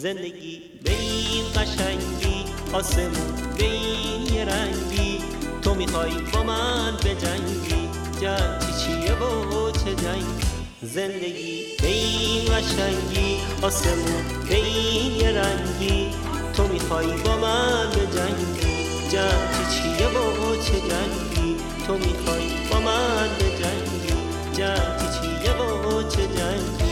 زندگی به این قشنگی، آسمون به این یه رنگی، تو میخوای با من به جنگی، جنگ چیه و چه جنگی؟ زندگی به این قشنگی، آسمون به این یه رنگی، تو میخوای با من به جنگی، جنگ چیه و چه جنگی؟ تو میخوای با من به جنگی، جنگ چیه و چه جنگی؟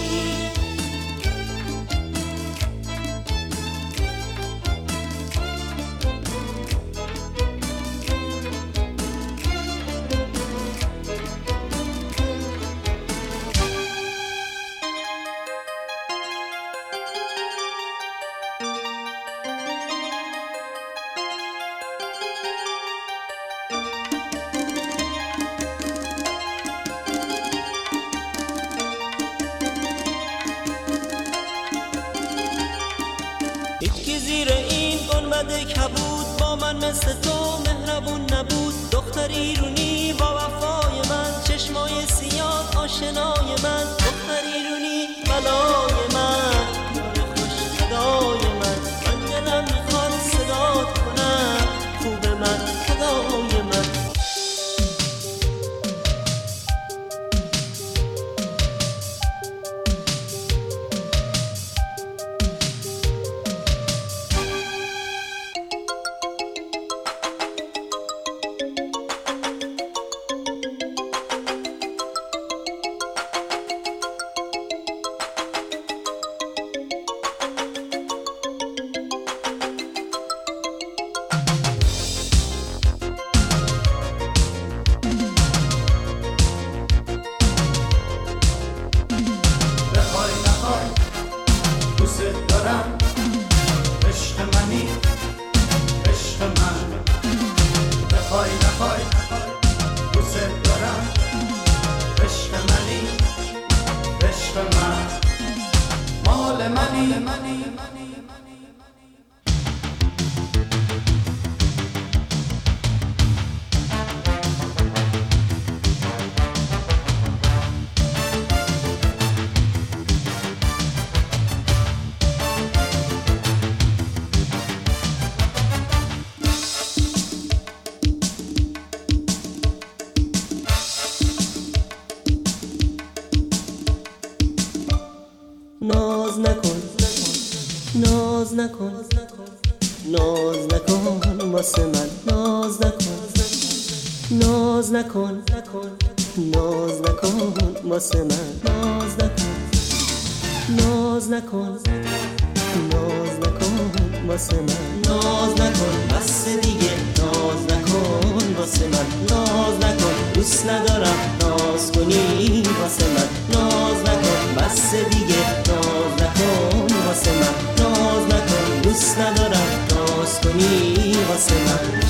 هیچ کی زیر این گنبد کبود با من مثل تو مهربون نبود. دختر ایرونی با وفای من، چشمای سیاه آشنای من، دختر ایرونی بلای من، یار خوش صدای من، من دلم میخواد صدات کنم، خوب من خدای من. دوست دارم عشق منی، عشق من، بخوای نخوای دوست دارم عشق منی، عشق من، مال منی. ناز نکن، ناز نکن، ناز نکن واسه من، ناز نکن، ناز نکن، ناز نکن واسه من، ناز نکن، ناز نکن، ناز نکن واسه من، ناز نکن بس دیگه، ناز نکن واسه من، ناز نکن، دوست ندارم ناز کنی واسه من، ناز نکن بس دیگه، ناز نکن واسه من، ناز نکن، دوست ندارم ناز کنی واسه من.